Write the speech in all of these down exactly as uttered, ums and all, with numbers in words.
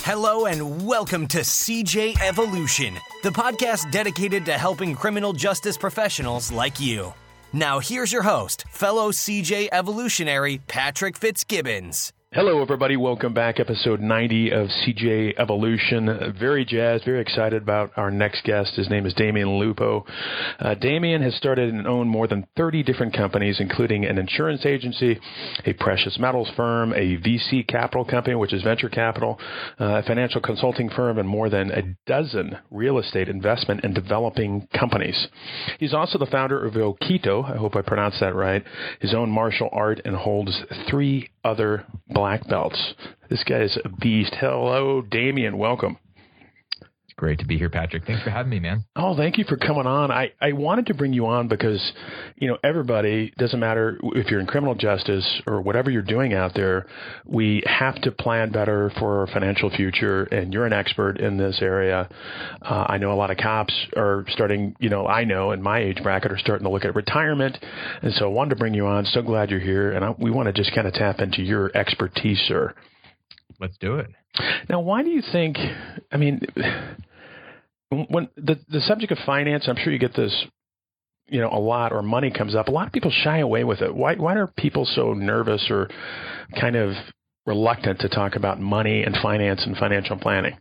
Hello and welcome to C J Evolution, the podcast dedicated to helping criminal justice professionals like you. Now here's your host, fellow C J Evolutionary Patrick Fitzgibbons. Hello, everybody. Welcome back. Episode ninety of C J Evolution. Very jazzed, very excited about our next guest. His name is Damian Lupo. Uh, Damian has started and owned more than thirty different companies, including an insurance agency, a precious metals firm, a V C capital company, which is venture capital, uh, a financial consulting firm, and more than a dozen real estate investment and developing companies. He's also the founder of Okito, I hope I pronounced that right, his own martial art, and holds three other black belts. This guy is a beast. Hello, Damian. Welcome. It's great to be here, Patrick. Thanks for having me, man. Oh, thank you for coming on. I, I wanted to bring you on because, you know, everybody, doesn't matter if you're in criminal justice or whatever you're doing out there, we have to plan better for our financial future, and you're an expert in this area. Uh, I know a lot of cops are starting, you know, I know in my age bracket are starting to look at retirement, and so I wanted to bring you on. So glad you're here, and I, we want to just kind of tap into your expertise, sir. Let's do it. Now, why do you think, I mean, when the, the subject of finance, I'm sure you get this, you know, a lot, or money comes up, a lot of people shy away with it. Why, why are people so nervous or kind of reluctant to talk about money and finance and financial planning?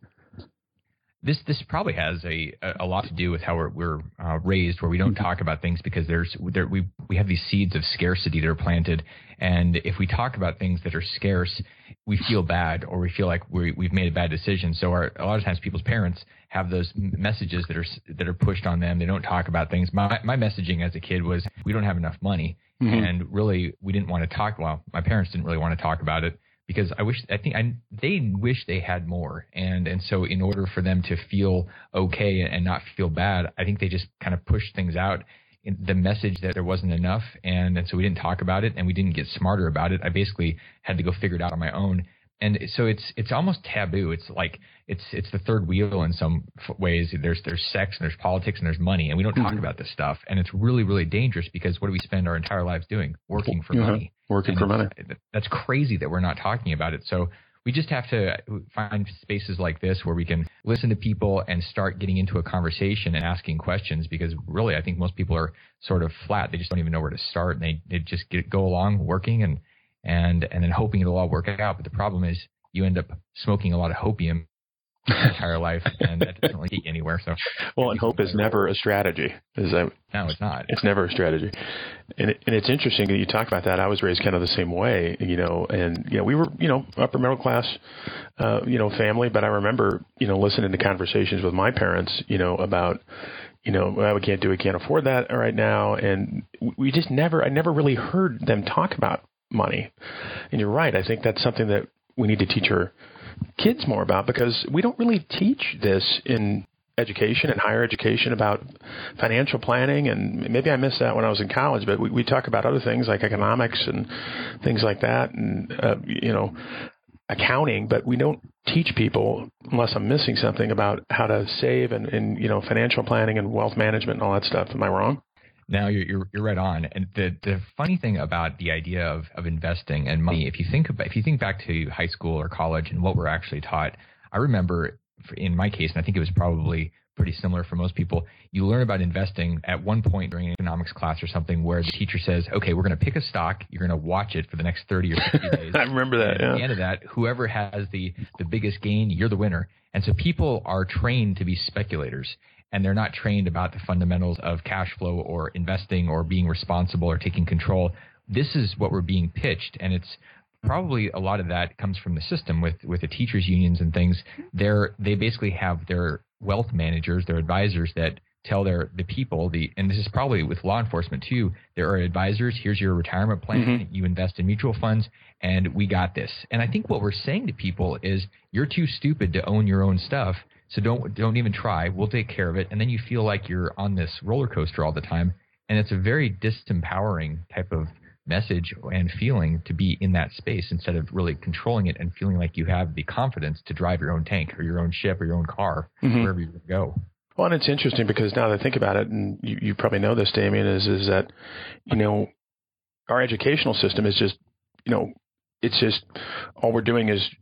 This this probably has a a lot to do with how we're, we're uh, raised, where we don't talk about things because there's there we we have these seeds of scarcity that are planted, and if we talk about things that are scarce, we feel bad, or we feel like we we've made a bad decision. So our, a lot of times, people's parents have those messages that are that are pushed on them. They don't talk about things. My my messaging as a kid was, we don't have enough money, mm-hmm. and really we didn't want to talk. Well, my parents didn't really want to talk about it, because I wish, I think I, they wish they had more. And, and so in order for them to feel okay and not feel bad, I think they just kind of pushed things out in the message that there wasn't enough. And, and so we didn't talk about it, and we didn't get smarter about it. I basically had to go figure it out on my own. And so it's, it's almost taboo. It's like, it's, it's the third wheel in some ways. There's, there's sex and there's politics and there's money, and we don't talk mm-hmm. about this stuff. And it's really, really dangerous, because what do we spend our entire lives doing? Working for mm-hmm. money. Working and for money. That's crazy that we're not talking about it. So we just have to find spaces like this where we can listen to people and start getting into a conversation and asking questions, because really, I think most people are sort of flat. They just don't even know where to start, and they, they just get, go along working and, and, and then hoping it'll all work out. But the problem is, you end up smoking a lot of hopium your entire life, and that doesn't really get you anywhere. So, well, and hope is never a strategy. Is that? No, it's not. It's never a strategy. And, it, and it's interesting that you talk about that. I was raised kind of the same way, you know, and, you know, we were, you know, upper middle class, uh, you know, family. But I remember, you know, listening to conversations with my parents, you know, about, you know, well, we can't do, we can't afford that right now. And we just never, I never really heard them talk about money. And you're right. I think that's something that we need to teach our kids more about, because we don't really teach this in education and higher education about financial planning. And maybe I missed that when I was in college, but we, we talk about other things like economics and things like that, and, uh, you know, accounting, but we don't teach people, unless I'm missing something, about how to save and, and, you know, financial planning and wealth management and all that stuff. Am I wrong? No, you're, you're you're right on. And the the funny thing about the idea of, of investing and money, if you think about, if you think back to high school or college and what we're actually taught, I remember in my case, and I think it was probably pretty similar for most people, you learn about investing at one point during an economics class or something, where the teacher says, okay, we're going to pick a stock, you're going to watch it for the next thirty or sixty days. I remember that. And yeah. At the end of that, whoever has the the biggest gain, you're the winner. And so people are trained to be speculators, and they're not trained about the fundamentals of cash flow or investing or being responsible or taking control. This is what we're being pitched, and it's probably a lot of that comes from the system with, with the teachers unions and things. They're, they basically have their wealth managers, their advisors that tell their the people, the and this is probably with law enforcement too, there are advisors, here's your retirement plan, mm-hmm. you invest in mutual funds, and we got this. And I think what we're saying to people is, you're too stupid to own your own stuff, so don't don't even try. We'll take care of it. And then you feel like you're on this roller coaster all the time. And it's a very disempowering type of message and feeling to be in that space, instead of really controlling it and feeling like you have the confidence to drive your own tank or your own ship or your own car, mm-hmm. wherever you go. Well, and it's interesting because now that I think about it, and you, you probably know this, Damian, is is that, you know, our educational system is just, you know, it's just all we're doing is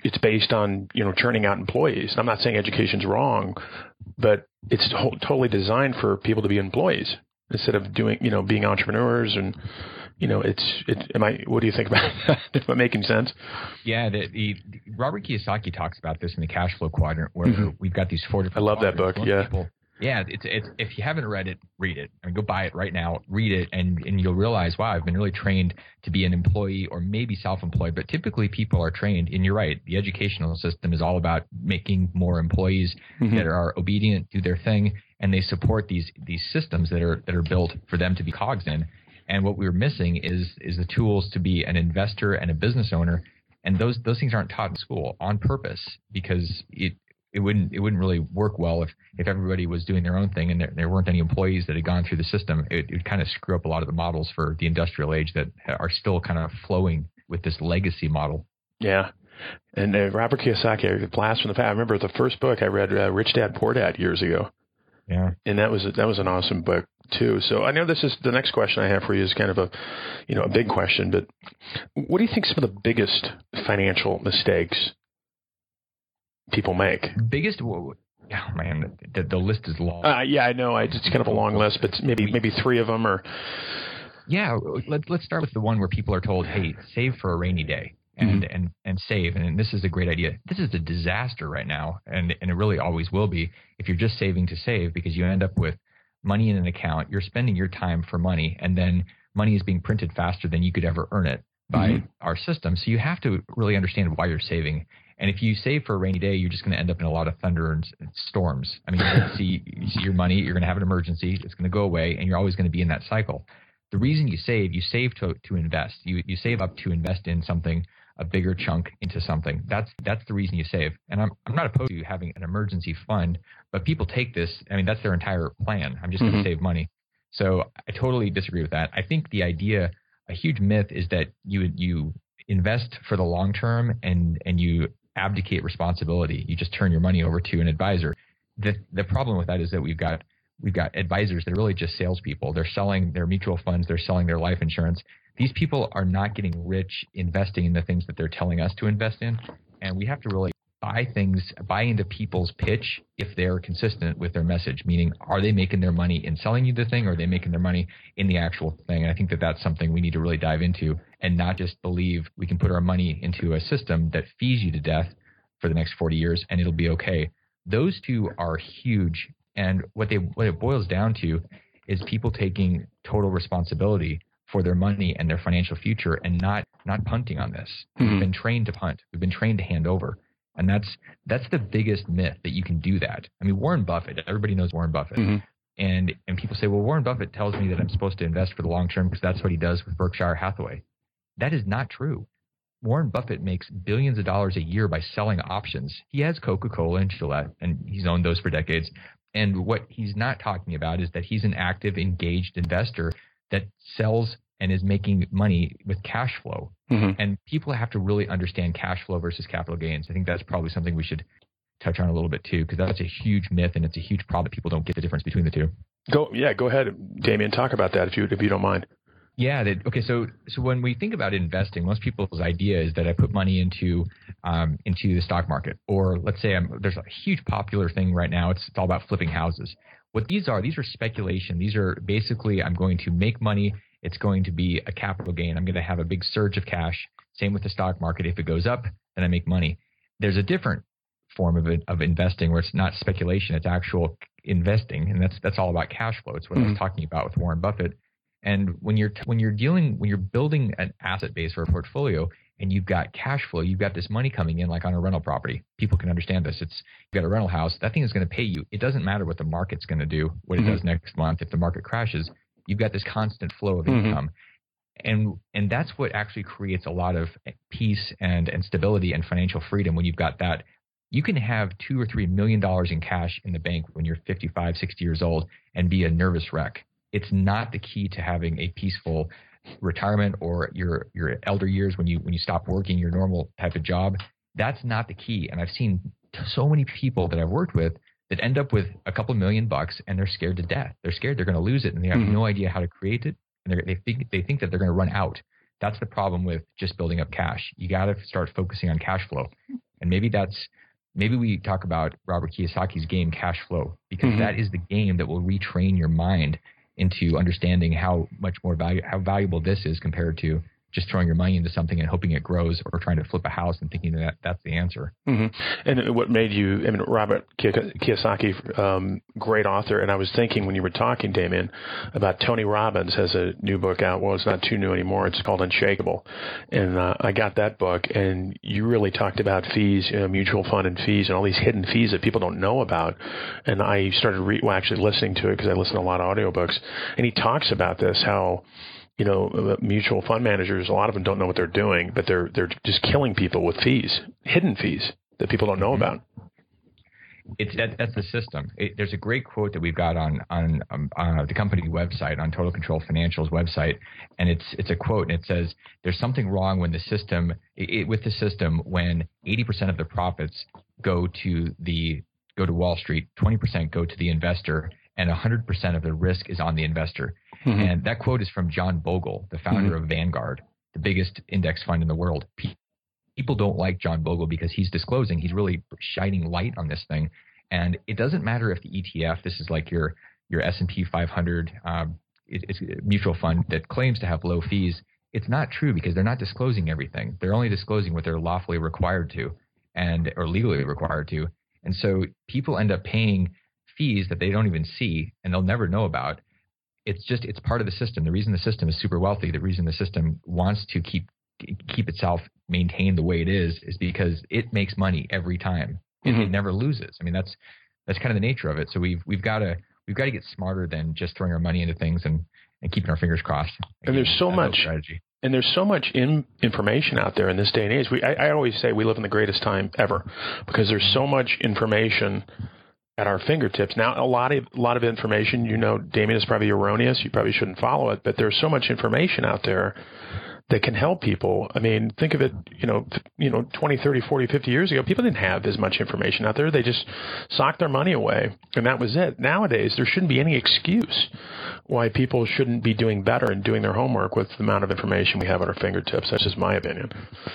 it's based on, you know, churning out employees. And I'm not saying education's wrong, but it's to- totally designed for people to be employees instead of doing, you know, being entrepreneurs. And, you know, it's, it, am I, what do you think about that? Am I making sense? Yeah. The, the, Robert Kiyosaki talks about this in the cash flow quadrant where mm-hmm. we've got these four different I love that book. Most yeah. People, yeah. It's, it's, if you haven't read it, read it. I mean, go buy it right now, read it, and, and you'll realize, wow, I've been really trained to be an employee or maybe self-employed, but typically people are trained, and you're right, the educational system is all about making more employees mm-hmm. that are obedient, do their thing, and they support these these systems that are that are built for them to be cogs in. And what we're missing is is the tools to be an investor and a business owner, and those those things aren't taught in school on purpose because it it wouldn't it wouldn't really work well if, if everybody was doing their own thing and there, there weren't any employees that had gone through the system. It would kind of screw up a lot of the models for the industrial age that are still kind of flowing with this legacy model. Yeah. And uh, Robert Kiyosaki, blast from the past. I remember the first book I read, uh, Rich Dad Poor Dad, years ago. Yeah. And that was, a, that was an awesome book too. So I know this is the next question I have for you is kind of a, you know, a big question, but what do you think some of the biggest financial mistakes people make? Biggest, oh man, the, the list is long. Uh, yeah, I know. I, it's kind of a long list, but maybe maybe three of them or. Yeah, let's let's start with the one where people are told, "Hey, save for a rainy day," and mm-hmm. and and save. And this is a great idea. This is a disaster right now, and and it really always will be if you're just saving to save, because you end up with money in an account. You're spending your time for money, and then money is being printed faster than you could ever earn it by mm-hmm. our system. So you have to really understand why you're saving. And if you save for a rainy day, you're just going to end up in a lot of thunder and storms. I mean, you're going to see, you see your money, you're going to have an emergency, it's going to go away, and you're always going to be in that cycle. The reason you save, you save to to invest. You you save up to invest in something, a bigger chunk into something. That's that's the reason you save. And I'm I'm not opposed to having an emergency fund, but people take this, I mean, that's their entire plan. I'm just mm-hmm. going to save money. So I totally disagree with that. I think the idea, a huge myth is that you you invest for the long term and and you abdicate responsibility. You just turn your money over to an advisor. The the problem with that is that we've got we've got advisors that are really just salespeople. They're selling their mutual funds. They're selling their life insurance. These people are not getting rich investing in the things that they're telling us to invest in. And we have to really buy things, buy into people's pitch if they're consistent with their message, meaning are they making their money in selling you the thing, or are they making their money in the actual thing? And I think that that's something we need to really dive into and not just believe we can put our money into a system that feeds you to death for the next forty years and it'll be okay. Those two are huge. And what they what it boils down to is people taking total responsibility for their money and their financial future and not not punting on this. Mm-hmm. We've been trained to punt. We've been trained to hand over. And that's that's the biggest myth, that you can do that. I mean, Warren Buffett, everybody knows Warren Buffett. Mm-hmm. And and people say, well, Warren Buffett tells me that I'm supposed to invest for the long term because that's what he does with Berkshire Hathaway. That is not true. Warren Buffett makes billions of dollars a year by selling options. He has Coca-Cola and Gillette, and he's owned those for decades. And what he's not talking about is that he's an active, engaged investor that sells and is making money with cash flow. Mm-hmm. And people have to really understand cash flow versus capital gains. I think that's probably something we should touch on a little bit too, because that's a huge myth and it's a huge problem. People don't get the difference between the two. Go, yeah, go ahead, Damien. Talk about that if you if you don't mind. Yeah. That, okay. So so when we think about investing, most people's idea is that I put money into um, into the stock market, or let's say I'm, there's a huge popular thing right now. It's, it's all about flipping houses. What these are, these are speculation. These are basically, I'm going to make money. It's going to be a capital gain. I'm going to have a big surge of cash. Same with the stock market. If it goes up, then I make money. There's a different form of it, of investing where it's not speculation, it's actual investing, and that's that's all about cash flow. It's what mm-hmm. I was talking about with Warren Buffett. And when you're when you're dealing when you're building an asset base or a portfolio, and you've got cash flow, you've got this money coming in, like on a rental property. People can understand this. It's you've got a rental house. That thing is going to pay you. It doesn't matter what the market's going to do, what mm-hmm. it does next month. If the market crashes, you've got this constant flow of mm-hmm. income. And and that's what actually creates a lot of peace and, and stability and financial freedom. When you've got that, you can have two or three million dollars in cash in the bank when you're fifty-five, sixty years old and be a nervous wreck. It's not the key to having a peaceful retirement or your your elder years when you when you stop working your normal type of job. That's not the key. And I've seen so many people that I've worked with that end up with a couple million bucks and they're scared to death. They're scared they're going to lose it and they have mm-hmm. no idea how to create it. And they think they think that they're going to run out. That's the problem with just building up cash. You got to start focusing on cash flow. And maybe that's, maybe we talk about Robert Kiyosaki's game, cash flow, because mm-hmm. that is the game that will retrain your mind into understanding how much more value, how valuable this is compared to just throwing your money into something and hoping it grows, or trying to flip a house and thinking that that's the answer. Mm-hmm. And what made you, I mean, Robert Kiyosaki, um, great author. And I was thinking when you were talking, Damien, about Tony Robbins has a new book out. Well, it's not too new anymore. It's called Unshakable. And uh, I got that book, and you really talked about fees, you know, mutual fund and fees, and all these hidden fees that people don't know about. And I started re- well, actually listening to it because I listen to a lot of audiobooks. And he talks about this, how you know, mutual fund managers, a lot of them don't know what they're doing, but they're they're just killing people with fees, hidden fees that people don't know about. It's that, that's the system. It, there's a great quote that we've got on on, um, on the company website, on Total Control Financial's website, and it's it's a quote, and it says, "There's something wrong when the system it, with the system when eighty percent of the profits go to the go to Wall Street, twenty percent go to the investor, and one hundred percent of the risk is on the investor." Mm-hmm. And that quote is from John Bogle, the founder mm-hmm. of Vanguard, the biggest index fund in the world. People don't like John Bogle because he's disclosing, he's really shining light on this thing. And it doesn't matter if the E T F, this is like your your S and P five hundred, um, it, it's a mutual fund that claims to have low fees. It's not true because they're not disclosing everything. They're only disclosing what they're lawfully required to, and or legally required to. And so people end up paying fees that they don't even see and they'll never know about. It's just, it's part of the system. The reason the system is super wealthy, the reason the system wants to keep keep itself maintained the way it is, is because it makes money every time. Mm-hmm. It, it never loses. I mean, that's that's kind of the nature of it. So we've we've got to we've got to get smarter than just throwing our money into things and, and keeping our fingers crossed. And there's so much strategy. And there's so much in, information out there in this day and age. We, I, I always say we live in the greatest time ever because there's so much information at our fingertips. Now, a lot of a lot of information, you know, Damien, is probably erroneous. You probably shouldn't follow it, but there's so much information out there that can help people. I mean, think of it, you know, you know, twenty, thirty, forty, fifty years ago, people didn't have as much information out there. They just socked their money away, and that was it. Nowadays, there shouldn't be any excuse why people shouldn't be doing better and doing their homework with the amount of information we have at our fingertips. That's just my opinion.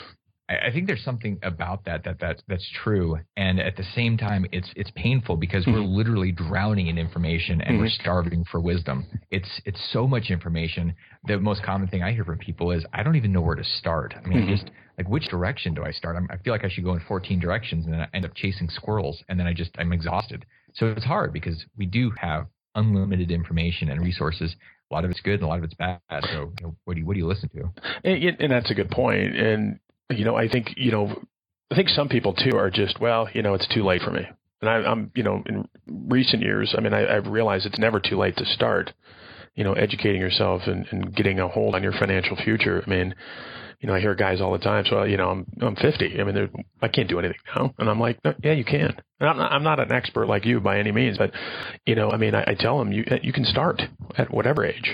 I think there's something about that, that that that's true, and at the same time, it's it's painful because mm-hmm. we're literally drowning in information and mm-hmm. we're starving for wisdom. It's it's so much information. The most common thing I hear from people is, I don't even know where to start. I mean, mm-hmm. just like, which direction do I start? I'm, I feel like I should go in fourteen directions, and then I end up chasing squirrels, and then I just I'm exhausted. So it's hard because we do have unlimited information and resources. A lot of it's good, and a lot of it's bad. So you know, what do you what do you listen to? And, and that's a good point. And you know, I think, you know, I think some people too are just, well, you know, it's too late for me. And I, I'm, you know, in recent years, I mean, I, I've realized it's never too late to start, you know, educating yourself and, and getting a hold on your financial future. I mean, you know, I hear guys all the time, so, you know, I'm, I'm fifty. I mean, I can't do anything now. And I'm like, no, yeah, you can. And I'm not, I'm not an expert like you by any means, but, you know, I mean, I, I tell them you, you can start at whatever age.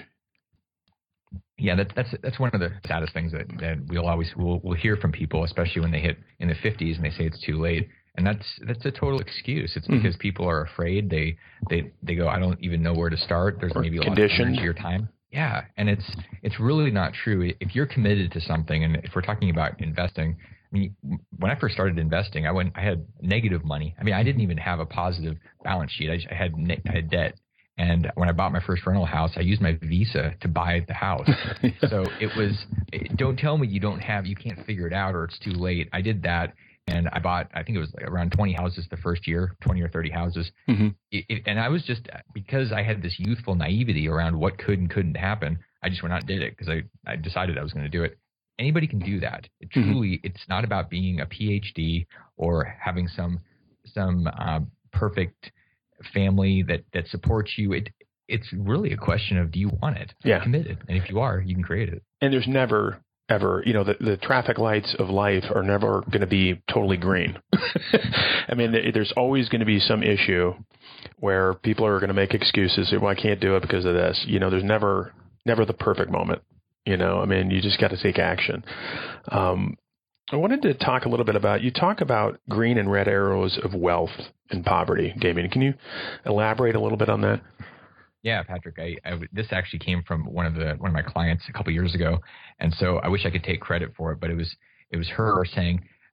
Yeah, that, that's that's one of the saddest things that, that we'll always we'll, we'll hear from people, especially when they hit in the fifties and they say it's too late. And that's that's a total excuse. It's because mm-hmm. people are afraid. They they they go, I don't even know where to start. There's or maybe a conditioned. lot of your time. Yeah, and it's it's really not true. If you're committed to something, and if we're talking about investing, I mean, when I first started investing, I went I had negative money. I mean, I didn't even have a positive balance sheet. I, just, I had I had debt. And when I bought my first rental house, I used my Visa to buy the house. yeah. So it was, don't tell me you don't have, you can't figure it out or it's too late. I did that, and I bought, I think it was like around twenty houses the first year, twenty or thirty houses. Mm-hmm. It, it, and I was just, because I had this youthful naivety around what could and couldn't happen, I just went out and did it because I, I decided I was going to do it. Anybody can do that. It truly, mm-hmm. it's not about being a P H D or having some, some uh, perfect family that that supports you. It it's really a question of, do you want it? Yeah. Committed. And if you are, you can create it. And there's never ever, you know, the, the traffic lights of life are never going to be totally green. I mean, there's always going to be some issue where people are going to make excuses. Well, I can't do it because of this. You know, there's never never the perfect moment. You know, I mean, you just got to take action. Um, I wanted to talk a little bit about, you talk about green and red arrows of wealth and poverty. Damien, can you elaborate a little bit on that? Yeah, Patrick, I, I, this actually came from one of the one of my clients a couple years ago, and so I wish I could take credit for it, but it was it was her saying,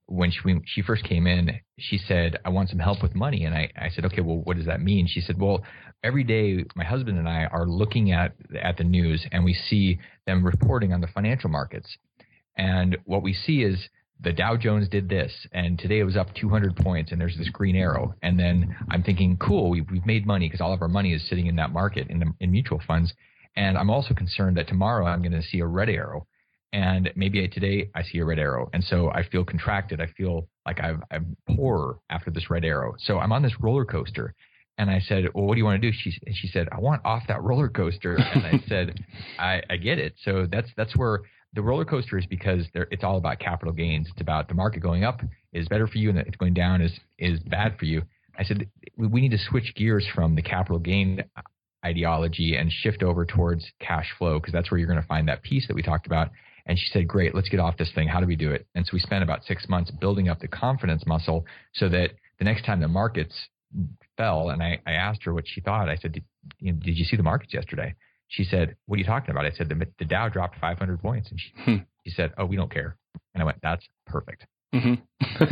when she, when she first came in, she said, I want some help with money. And I, I said, okay, well, what does that mean? She said, well, every day my husband and I are looking at, at the news and we see them reporting on the financial markets. And what we see is the Dow Jones did this, and today it was up two hundred points, and there's this green arrow. And then I'm thinking, cool, we've, we've made money because all of our money is sitting in that market in, the, in mutual funds. And I'm also concerned that tomorrow I'm going to see a red arrow. And maybe today I see a red arrow. And so I feel contracted. I feel like I've, I'm poorer after this red arrow. So I'm on this roller coaster. And I said, well, what do you want to do? She, she said, I want off that roller coaster. And I said, I, I get it. So that's that's where the roller coaster is, because it's all about capital gains. It's about the market going up is better for you and it's going down is is bad for you. I said, we need to switch gears from the capital gain ideology and shift over towards cash flow, because that's where you're going to find that piece that we talked about. And she said, great, let's get off this thing. How do we do it? And so we spent about six months building up the confidence muscle so that the next time the markets fell, and I, I asked her what she thought. I said, did, you know, did you see the markets yesterday? She said, what are you talking about? I said, the, the Dow dropped five hundred points. And she, hmm. she said, oh, we don't care. And I went, that's perfect. Mm-hmm.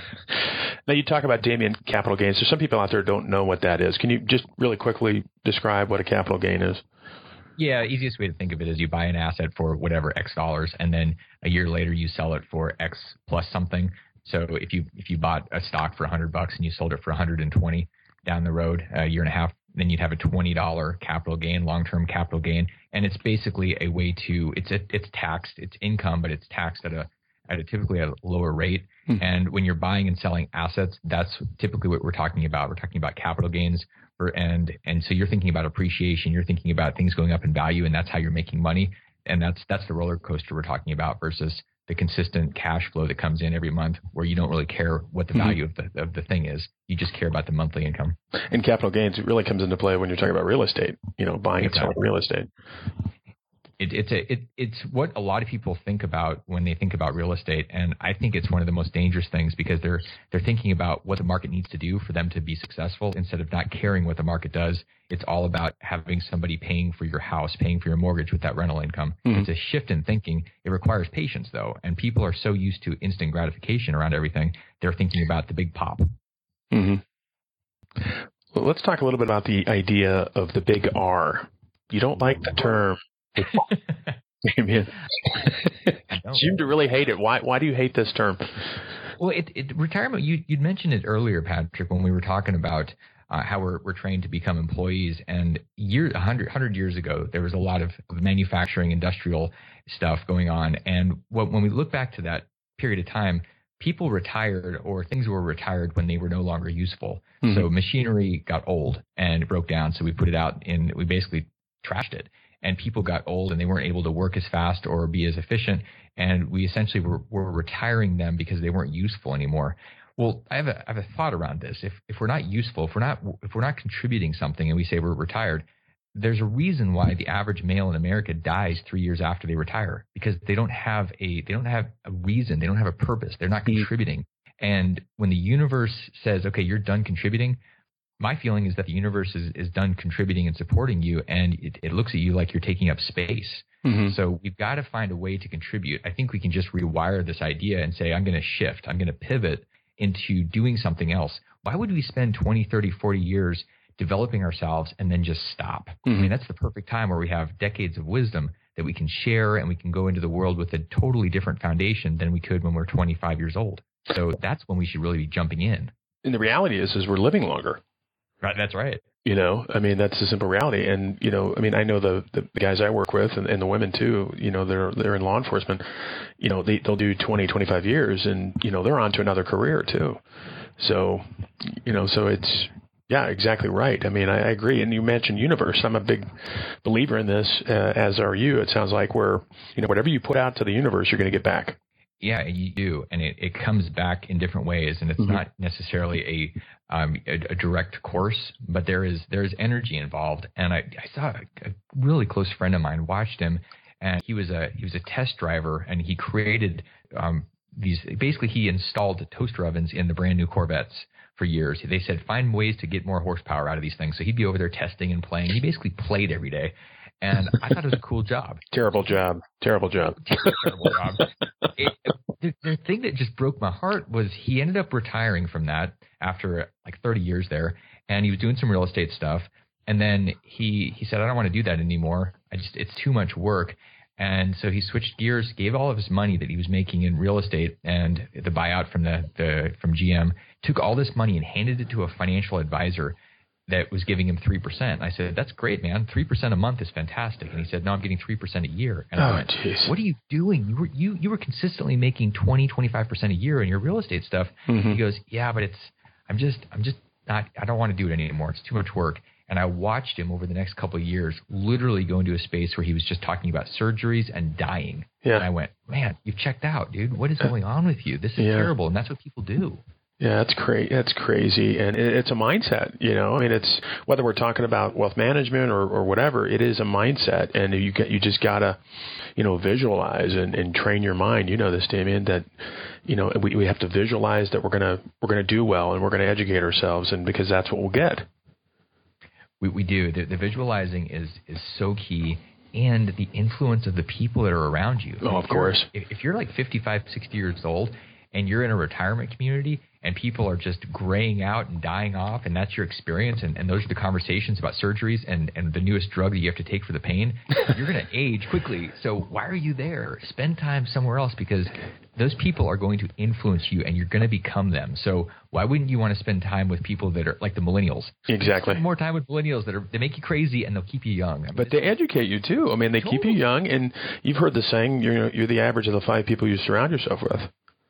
Now, you talk about Damien capital gains. So some people out there don't know what that is. Can you just really quickly describe what a capital gain is? Yeah, easiest way to think of it is you buy an asset for whatever X dollars, and then a year later you sell it for X plus something. So if you if you bought a stock for one hundred bucks and you sold it for one hundred twenty down the road, a year and a half, then you'd have a twenty dollars capital gain, long-term capital gain. And it's basically a way to, it's a, it's taxed, it's income, but it's taxed at a, at a typically at a lower rate. Hmm. And when you're buying and selling assets, that's typically what we're talking about. We're talking about capital gains. For, and, and so you're thinking about appreciation, you're thinking about things going up in value, and that's how you're making money. And that's, that's the roller coaster we're talking about versus the consistent cash flow that comes in every month, where you don't really care what the value mm-hmm. of the of the thing is. You just care about the monthly income. And capital gains, it really comes into play when you're talking about real estate, you know, buying exactly. and selling real estate. It, it's a, it, it's what a lot of people think about when they think about real estate. And I think it's one of the most dangerous things, because they're, they're thinking about what the market needs to do for them to be successful instead of not caring what the market does. It's all about having somebody paying for your house, paying for your mortgage with that rental income. Mm-hmm. It's a shift in thinking. It requires patience, though. And people are so used to instant gratification around everything. They're thinking about the big pop. Mm-hmm. Well, let's talk a little bit about the idea of the big R. You don't like the term. Damien. You seem to really hate it. Why Why do you hate this term? Well, it, it retirement, you, you'd mentioned it earlier, Patrick, when we were talking about uh, how we're, we're trained to become employees. And year, one hundred, one hundred years ago, there was a lot of manufacturing, industrial stuff going on. And what, when we look back to that period of time, people retired, or things were retired when they were no longer useful. Mm-hmm. So machinery got old and it broke down. So we put it out and we basically trashed it. And people got old and they weren't able to work as fast or be as efficient. And we essentially were, were retiring them because they weren't useful anymore. Well, I have a, I have a thought around this. If if we're not useful, if we're not if we're not contributing something, and we say we're retired, there's a reason why the average male in America dies three years after they retire, because they don't have a they don't have a reason, they don't have a purpose, they're not contributing. And when the universe says, okay, you're done contributing, my feeling is that the universe is, is done contributing and supporting you, and it, it looks at you like you're taking up space. Mm-hmm. So we've got to find a way to contribute. I think we can just rewire this idea and say, I'm going to shift, I'm going to pivot into doing something else. Why would we spend twenty, thirty, forty years developing ourselves and then just stop? Mm-hmm. I mean, that's the perfect time where we have decades of wisdom that we can share, and we can go into the world with a totally different foundation than we could when we're twenty-five years old. So that's when we should really be jumping in. And the reality is, is we're living longer. Right, that's right. You know, I mean, that's a simple reality. And, you know, I mean, I know the, the guys I work with, and, and the women too, you know, they're, they're in law enforcement, you know, they, they'll do twenty, twenty-five years, and, you know, they're on to another career too. So, you know, so it's, yeah, exactly right. I mean, I, I agree. And you mentioned universe. I'm a big believer in this, uh, as are you. It sounds like where, you know, whatever you put out to the universe, you're going to get back. Yeah, you do. And it, it comes back in different ways. And it's mm-hmm. not necessarily a, um, a a direct course, but there is there is energy involved. And I, I saw a, a really close friend of mine, watched him, and he was a he was a test driver, and he created um, these. Basically, he installed toaster ovens in the brand new Corvettes for years. They said, find ways to get more horsepower out of these things. So he'd be over there testing and playing. He basically played every day. And I thought it was a cool job. Terrible job. Terrible job. Terrible job. It, the, the thing that just broke my heart was he ended up retiring from that after like thirty years there, and he was doing some real estate stuff. And then he, he said, I don't want to do that anymore. I just, it's too much work. And so he switched gears, gave all of his money that he was making in real estate and the buyout from the, the from G M, took all this money and handed it to a financial advisor that was giving him three percent. I said, that's great, man. three percent a month is fantastic. And he said, no, I'm getting three percent a year. And I oh, went, geez. what are you doing? You were, you, you were consistently making twenty, twenty-five percent a year in your real estate stuff. Mm-hmm. He goes, yeah, but it's, I'm just, I'm just not, I don't want to do it anymore. It's too much work. And I watched him over the next couple of years literally go into a space where he was just talking about surgeries and dying. Yeah. And I went, man, you've checked out, dude. What is going on with you? This is yeah. terrible. And that's what people do. Yeah, that's crazy. That's crazy, and it, it's a mindset. You know, I mean, it's whether we're talking about wealth management or, or whatever, it is a mindset, and you get you just gotta, you know, visualize and, and train your mind. You know this, Damien, that you know we, we have to visualize that we're gonna we're gonna do well and we're gonna educate ourselves, and because that's what we'll get. We we do. The, the visualizing is is so key, and the influence of the people that are around you. Oh, if of course. If, if you're like fifty-five, sixty years old and you're in a retirement community and people are just graying out and dying off, and that's your experience, and, and those are the conversations about surgeries and, and the newest drug that you have to take for the pain, you're going to age quickly. So why are you there? Spend time somewhere else, because those people are going to influence you and you're going to become them. So why wouldn't you want to spend time with people that are like the millennials? Exactly. Spend more time with millennials that are, they make you crazy and they'll keep you young. I mean, but they educate you too. I mean, they totally. keep you young, and you've heard the saying, you're, you're the average of the five people you surround yourself with.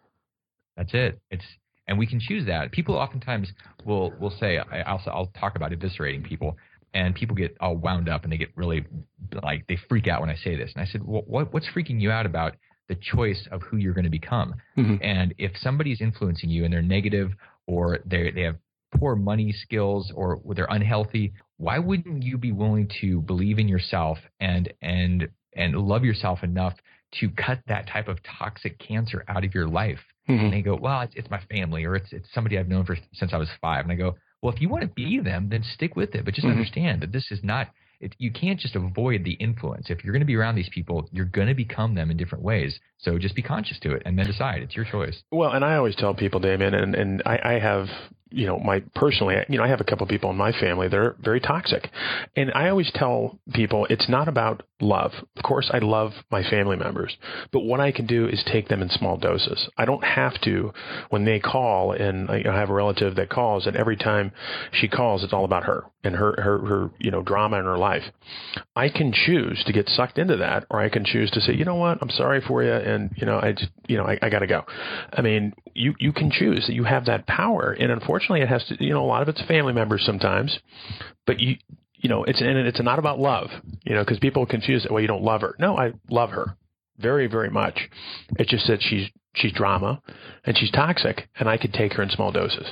That's it. It's and we can choose that. People oftentimes will will say, I, I'll I'll talk about eviscerating people, and people get all wound up and they get really like they freak out when I say this. And I said, well, what what's freaking you out about the choice of who you're going to become? Mm-hmm. And if somebody's influencing you and they're negative, or they they have poor money skills, or they're unhealthy, why wouldn't you be willing to believe in yourself and and and love yourself enough to cut that type of toxic cancer out of your life? Mm-hmm. And they go, well, it's, it's my family, or it's it's somebody I've known for since I was five. And I go, well, if you want to be them, then stick with it. But just mm-hmm. understand that this is not it, you can't just avoid the influence. If you're going to be around these people, you're going to become them in different ways. So just be conscious to it and then decide. It's your choice. Well, and I always tell people, Damien, and, and I, I have, you know, my personally, you know, I have a couple of people in my family that are very toxic. And I always tell people it's not about love. Of course, I love my family members, but what I can do is take them in small doses. I don't have to, when they call, and I have a relative that calls, and every time she calls, it's all about her and her, her, her, you know, drama in her life. I can choose to get sucked into that, or I can choose to say, you know what, I'm sorry for you. And, you know, I just, you know, I, I got to go. I mean, you, you can choose that. You have that power. And unfortunately, it has to, you know, a lot of it's family members sometimes, but you, you know, it's, and it's not about love, you know, because people confuse it. Well, you don't love her. No, I love her very, very much. It's just that she's, she's drama and she's toxic, and I could take her in small doses.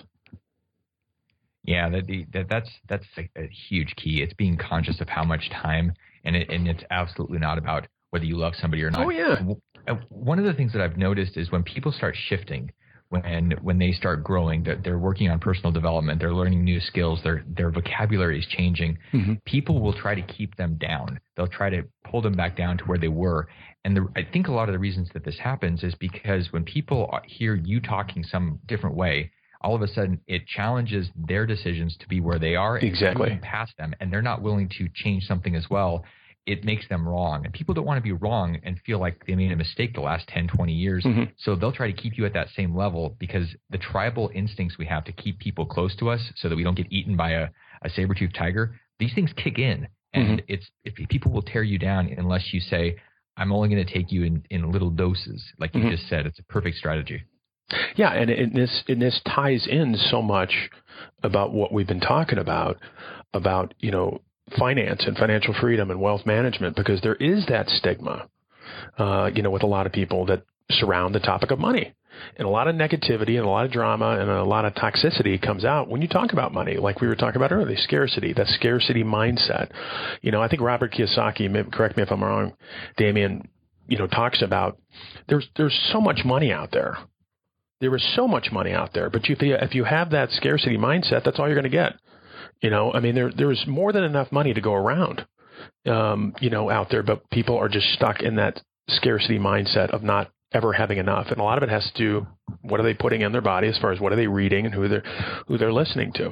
Yeah, that, that that's that's a, a huge key. It's being conscious of how much time, and it, and it's absolutely not about whether you love somebody or not. Oh yeah. One of the things that I've noticed is when people start shifting, when when they start growing, that they're working on personal development, they're learning new skills, their their vocabulary is changing. Mm-hmm. People will try to keep them down. They'll try to pull them back down to where they were. And the, I think a lot of the reasons that this happens is because when people hear you talking some different way, all of a sudden it challenges their decisions to be where they are and exactly past them, and they're not willing to change something as well. It makes them wrong. And people don't want to be wrong and feel like they made a mistake the last ten, twenty years. Mm-hmm. So they'll try to keep you at that same level, because the tribal instincts we have to keep people close to us so that we don't get eaten by a, a saber-toothed tiger, these things kick in. And mm-hmm. it's if people will tear you down unless you say, I'm only going to take you in, in little doses. Like you mm-hmm. just said, it's a perfect strategy. Yeah, and, and this and this ties in so much about what we've been talking about, about, you know, finance and financial freedom and wealth management, because there is that stigma, uh, you know, with a lot of people that surround the topic of money, and a lot of negativity and a lot of drama and a lot of toxicity comes out when you talk about money, like we were talking about earlier, scarcity, that scarcity mindset. You know, I think Robert Kiyosaki, correct me if I'm wrong, Damien, you know, talks about there's there's so much money out there. There is so much money out there, but if you, if you have that scarcity mindset, that's all you're going to get. You know, I mean, there there's more than enough money to go around, um, you know, out there, but people are just stuck in that scarcity mindset of not ever having enough. And a lot of it has to do, what are they putting in their body as far as what are they reading and who they're, who they're listening to.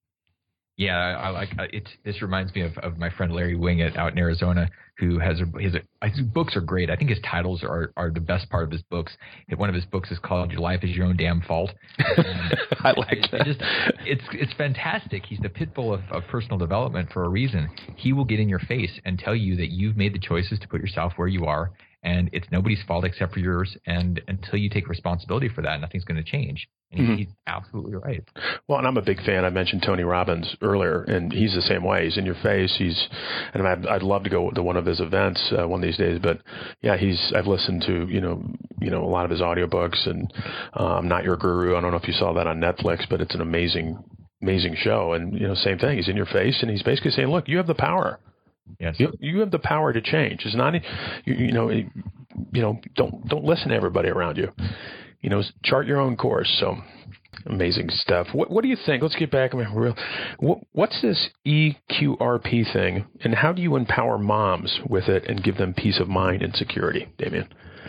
Yeah, I like it. This reminds me of, of my friend Larry Winget out in Arizona, who has a, his, his books are great. I think his titles are, are the best part of his books. One of his books is called "Your Life Is Your Own Damn Fault." And I like I, that. I just, it's it's fantastic. He's the pit bull of, of personal development for a reason. He will get in your face and tell you that you've made the choices to put yourself where you are, and it's nobody's fault except for yours. And until you take responsibility for that, nothing's going to change. And mm-hmm. he's absolutely right. Well, and I'm a big fan. I mentioned Tony Robbins earlier, and he's the same way. He's in your face. He's, and I'd, I'd love to go to one of his events uh, one of these days. But yeah, he's. I've listened to you know, you know, a lot of his audiobooks, and uh, I'm Not Your Guru. I don't know if you saw that on Netflix, but it's an amazing, amazing show. And you know, same thing. He's in your face, and he's basically saying, "Look, you have the power. Yes, you, you have the power to change. It's not, you, you know, you know, don't don't listen to everybody around you. You know, chart your own course." So. Amazing stuff. What, what do you think? Let's get back. I mean, real. What, what's this E Q R P thing, and how do you empower moms with it and give them peace of mind and security, Damien?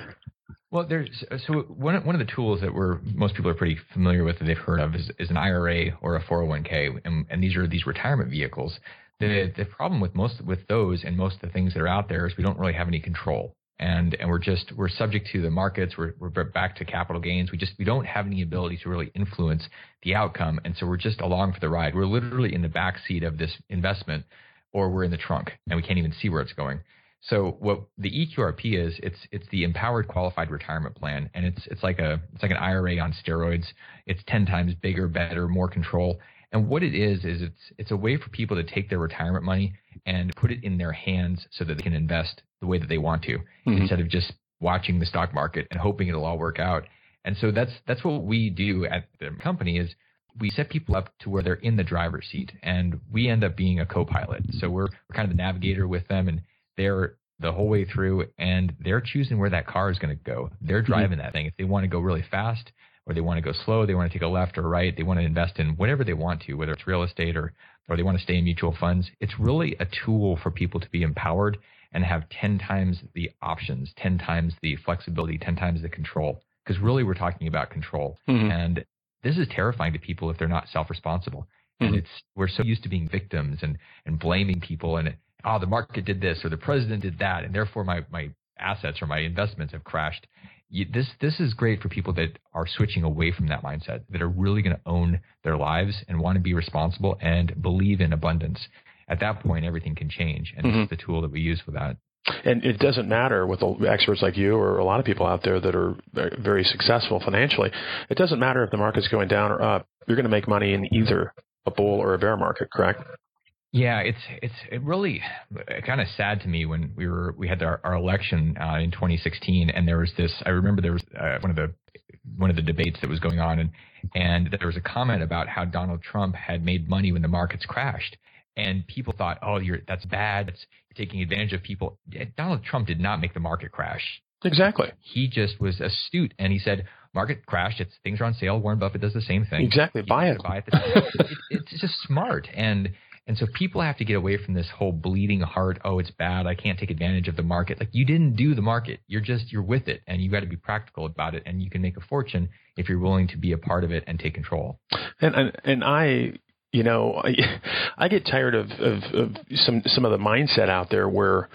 Well, there's so one one of the tools that we're most people are pretty familiar with that they've heard of is, is an I R A or a four oh one k, and, and these are these retirement vehicles. The the problem with most with those and most of the things that are out there is we don't really have any control. And and we're just we're subject to the markets. We're we're back to capital gains. We just we don't have any ability to really influence the outcome. And so we're just along for the ride. We're literally in the back seat of this investment, or we're in the trunk and we can't even see where it's going. So what the E Q R P is, it's it's the Empowered Qualified Retirement Plan, and it's it's like a it's like an I R A on steroids. It's ten times bigger, better, more control. And what it is is it's it's a way for people to take their retirement money and put it in their hands so that they can invest the way that they want to, mm-hmm. instead of just watching the stock market and hoping it'll all work out. And so that's that's what we do at the company is we set people up to where they're in the driver's seat, and we end up being a co-pilot. So we're, we're kind of the navigator with them, and they're the whole way through, and they're choosing where that car is going to go. They're driving mm-hmm. that thing. If they want to go really fast, or they want to go slow, they want to take a left or right, they want to invest in whatever they want to, whether it's real estate or or they want to stay in mutual funds. It's really a tool for people to be empowered and have ten times the options, ten times the flexibility, ten times the control. Because really we're talking about control. Mm-hmm. And this is terrifying to people if they're not self-responsible. Mm-hmm. And it's we're so used to being victims and, and blaming people and, oh, the market did this or the president did that, and therefore my, my assets or my investments have crashed. You, this this is great for people that are switching away from that mindset, that are really going to own their lives and want to be responsible and believe in abundance. At that point, everything can change, and mm-hmm. this is the tool that we use for that. And it doesn't matter with experts like you or a lot of people out there that are very successful financially. It doesn't matter if the market's going down or up. You're going to make money in either a bull or a bear market, correct? Yeah, it's it's it really kind of sad to me when we were we had our, our election uh, in twenty sixteen, and there was this. I remember there was uh, one of the one of the debates that was going on, and and there was a comment about how Donald Trump had made money when the markets crashed, and people thought, oh, you're that's bad. It's you're taking advantage of people. Donald Trump did not make the market crash. Exactly. He just was astute, and he said, market crashed. It's things are on sale. Warren Buffett does the same thing. Exactly. You buy it. Buy it. it. It's just smart. And And so people have to get away from this whole bleeding heart. Oh, it's bad. I can't take advantage of the market. Like, you didn't do the market. You're just, you're with it, and you got to be practical about it. And you can make a fortune if you're willing to be a part of it and take control. And, and, and I, you know, I, I get tired of, of, of some, some of the mindset out there where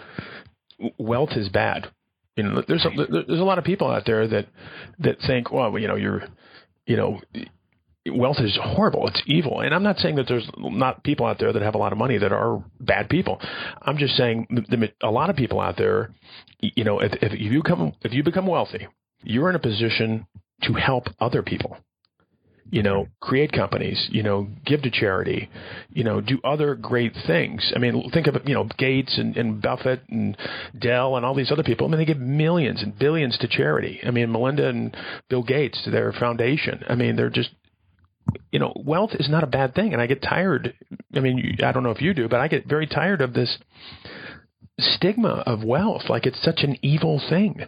wealth is bad. You know, there's a, there's a lot of people out there that, that think, well, you know, you're, you know, wealth is horrible. It's evil. And I'm not saying that there's not people out there that have a lot of money that are bad people. I'm just saying the, the, a lot of people out there, you know, if, if you become, if you become wealthy, you're in a position to help other people, you know, create companies, you know, give to charity, you know, do other great things. I mean, think of it, you know, Gates and, and Buffett and Dell and all these other people. I mean, they give millions and billions to charity. I mean, Melinda and Bill Gates, to their foundation. I mean, they're just, you know, wealth is not a bad thing. And I get tired. I mean, I don't know if you do, but I get very tired of this stigma of wealth. Like, it's such an evil thing.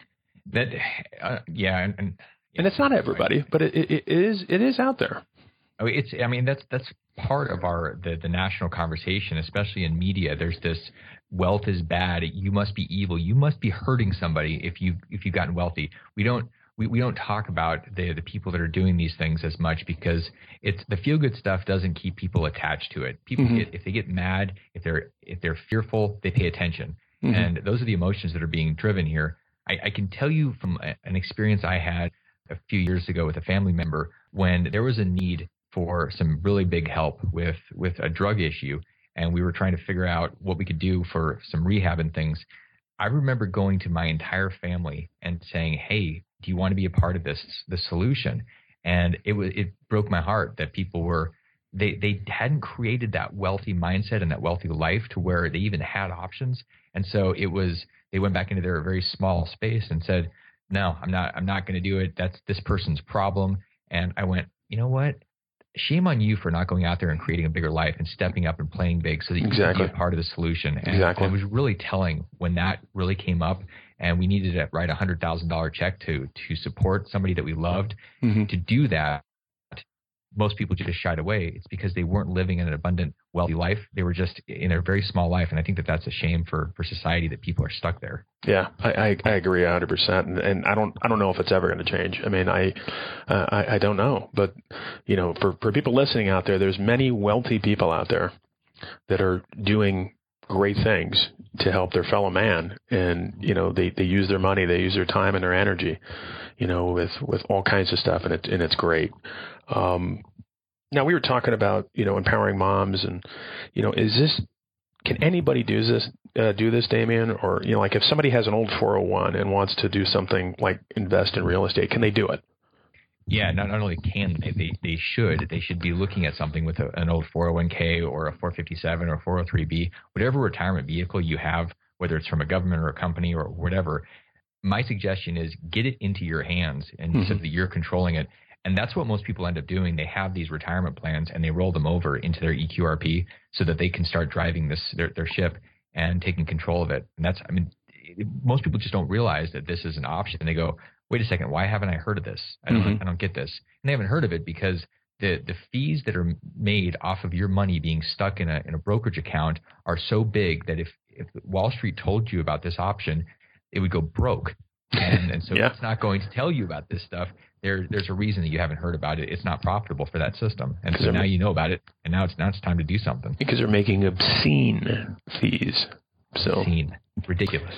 That, uh, yeah. And, and, and it's not everybody, but it, it, it is, it is out there. Oh, it's. I mean, that's that's part of our the the national conversation, especially in media. There's this wealth is bad. You must be evil. You must be hurting somebody if you if you've gotten wealthy. We don't we, we don't talk about the the people that are doing these things as much because it's the feel good stuff doesn't keep people attached to it. People mm-hmm. get if they get mad, if they're if they're fearful, they pay attention, mm-hmm. and those are the emotions that are being driven here. I, I can tell you from a, an experience I had a few years ago with a family member when there was a need for some really big help with, with a drug issue. And we were trying to figure out what we could do for some rehab and things. I remember going to my entire family and saying, hey, do you want to be a part of this, this solution? And it was, it broke my heart that people were, they, they hadn't created that wealthy mindset and that wealthy life to where they even had options. And so it was, they went back into their very small space and said, no, I'm not, I'm not going to do it. That's this person's problem. And I went, you know what? Shame on you for not going out there and creating a bigger life and stepping up and playing big so that you exactly. can be a part of the solution. And, exactly. and it was really telling when that really came up and we needed to write a one hundred thousand dollars check to to support somebody that we loved. Mm-hmm. To do that, most people just shied away. It's because they weren't living in an abundant, wealthy life. They were just in a very small life. And I think that that's a shame for, for society that people are stuck there. Yeah, I, I, I agree a hundred percent. And, and I don't, I don't know if it's ever going to change. I mean, I, uh, I, I don't know, but you know, for, for people listening out there, there's many wealthy people out there that are doing great things to help their fellow man. And, you know, they, they use their money, they use their time and their energy, you know, with, with all kinds of stuff. And it, and it's great. Um, now we were talking about, you know, empowering moms and, you know, is this, can anybody do this, uh, do this, Damian? Or, you know, like if somebody has an old four oh one and wants to do something like invest in real estate, can they do it? Yeah, not, not only can they, they, they should, they should be looking at something with a, an old four oh one k or a four fifty-seven or four oh three b, whatever retirement vehicle you have, whether it's from a government or a company or whatever. My suggestion is get it into your hands and mm-hmm. so that you're controlling it. And that's what most people end up doing. They have these retirement plans and they roll them over into their E Q R P so that they can start driving this their, their ship and taking control of it. And that's, I mean, it, most people just don't realize that this is an option. And they go, wait a second, why haven't I heard of this? I don't, mm-hmm. I don't get this. And they haven't heard of it because the, the fees that are made off of your money being stuck in a in a brokerage account are so big that if, if Wall Street told you about this option, it would go broke. And, and so yeah. it's not going to tell you about this stuff. There, there's a reason that you haven't heard about it. It's not profitable for that system. And so now you know about it, and now it's now it's time to do something. Because they're making obscene fees. So obscene. Ridiculous.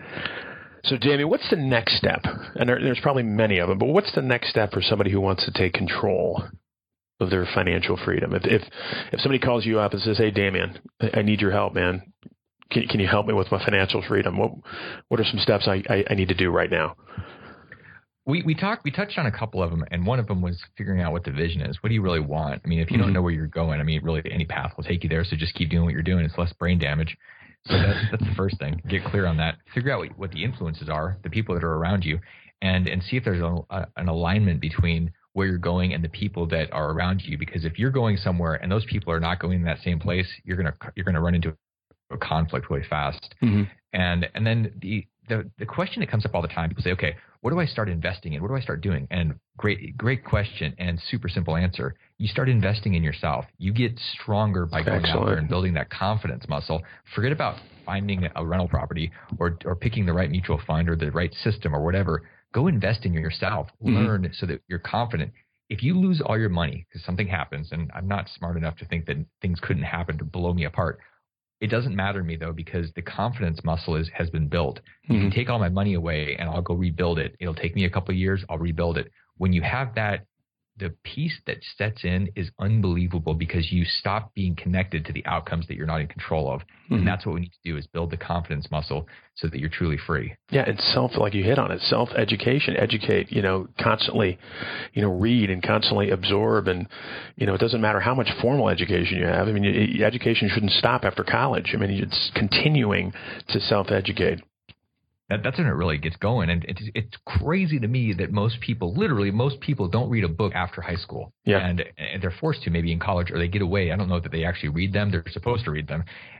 So, Jamie, what's the next step? And there, there's probably many of them, but what's the next step for somebody who wants to take control of their financial freedom? If if, if somebody calls you up and says, hey, Damian, I need your help, man. Can, can you help me with my financial freedom? What what are some steps I, I, I need to do right now? We we talked we touched on a couple of them, and one of them was figuring out what the vision is. What do you really want? I mean, if you mm-hmm. don't know where you're going, I mean, really any path will take you there. So just keep doing what you're doing. It's less brain damage. So that's that's the first thing. Get clear on that. Figure out what, what the influences are, the people that are around you, and and see if there's a, a, an alignment between where you're going and the people that are around you. Because if you're going somewhere and those people are not going in that same place, you're gonna you're gonna run into a conflict really fast. Mm-hmm. And and then the, the the question that comes up all the time, people say, okay, what do I start investing in? What do I start doing? And great great question and super simple answer. You start investing in yourself. You get stronger by going Excellent. out there and building that confidence muscle. Forget about finding a rental property or or picking the right mutual fund or the right system or whatever. Go invest in yourself. Learn mm-hmm. so that you're confident. If you lose all your money because something happens, and I'm not smart enough to think that things couldn't happen to blow me apart. It doesn't matter to me, though, because the confidence muscle is, has been built. Mm-hmm. You can take all my money away and I'll go rebuild it. It'll take me a couple of years. I'll rebuild it. When you have that, the piece that sets in is unbelievable because you stop being connected to the outcomes that you're not in control of. Mm-hmm. And that's what we need to do is build the confidence muscle so that you're truly free. Yeah, it's self, like you hit on it, self-education, educate, you know, constantly, you know, read and constantly absorb. And, you know, it doesn't matter how much formal education you have. I mean, you, education shouldn't stop after college. I mean, it's continuing to self-educate. That, that's when it really gets going. And it's, it's crazy to me that most people, literally most people don't read a book after high school. Yeah. And, and they're forced to maybe in college or they get away. I don't know that they actually read them. They're supposed to read them.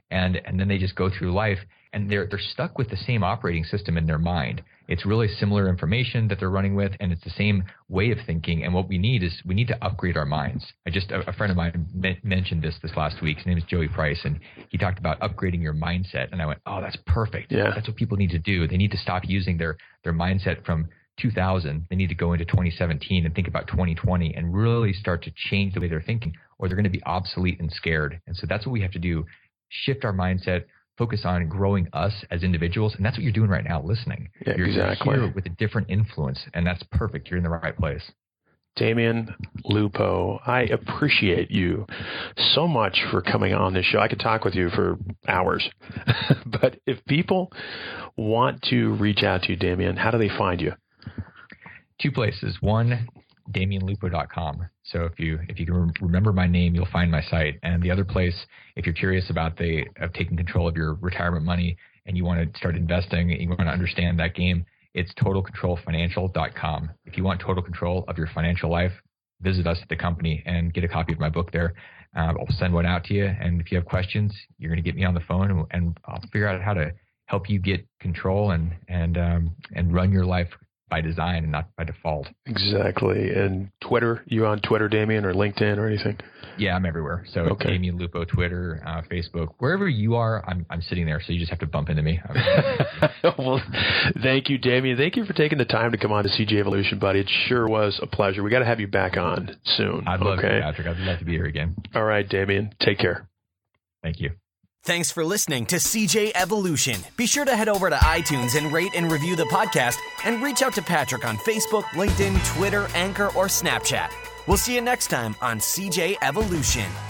And and then they just go through life and they're they're stuck with the same operating system in their mind. It's really similar information that they're running with, and it's the same way of thinking. And what we need is we need to upgrade our minds. I just a, a friend of mine me- mentioned this this last week. His name is Joey Price, and he talked about upgrading your mindset. And I went, oh, that's perfect. Yeah. That's what people need to do. They need to stop using their their mindset from two thousand. They need to go into twenty seventeen and think about twenty twenty and really start to change the way they're thinking, or they're going to be obsolete and scared. And so that's what we have to do. Shift our mindset, focus on growing us as individuals. And that's what you're doing right now, listening. Yeah, you're, exactly. you're here with a different influence, and that's perfect. You're in the right place. Damian Lupo, I appreciate you so much for coming on this show. I could talk with you for hours, but if people want to reach out to you, Damian, how do they find you? Two places. One, damian lupo dot com. So if you if you can remember my name, you'll find my site. And the other place, if you're curious about the of taking control of your retirement money and you want to start investing and you want to understand that game, it's total control financial dot com. If you want total control of your financial life, visit us at the company and get a copy of my book there. Uh, I'll send one out to you. And if you have questions, you're going to get me on the phone, and, and I'll figure out how to help you get control and and um, and run your life by design and not by default. Exactly. And Twitter, you on Twitter, Damian, or LinkedIn or anything? Yeah, I'm everywhere. So okay. Damian Lupo, Twitter, uh, Facebook, wherever you are, I'm I'm sitting there. So you just have to bump into me. Well, thank you, Damian. Thank you for taking the time to come on to C J Evolution, buddy. It sure was a pleasure. We got to have you back on soon. I'd love okay? to, Patrick. I'd love to be here again. All right, Damian. Take care. Thank you. Thanks for listening to C J Evolution. Be sure to head over to iTunes and rate and review the podcast, and reach out to Patrick on Facebook, LinkedIn, Twitter, Anchor, or Snapchat. We'll see you next time on C J Evolution.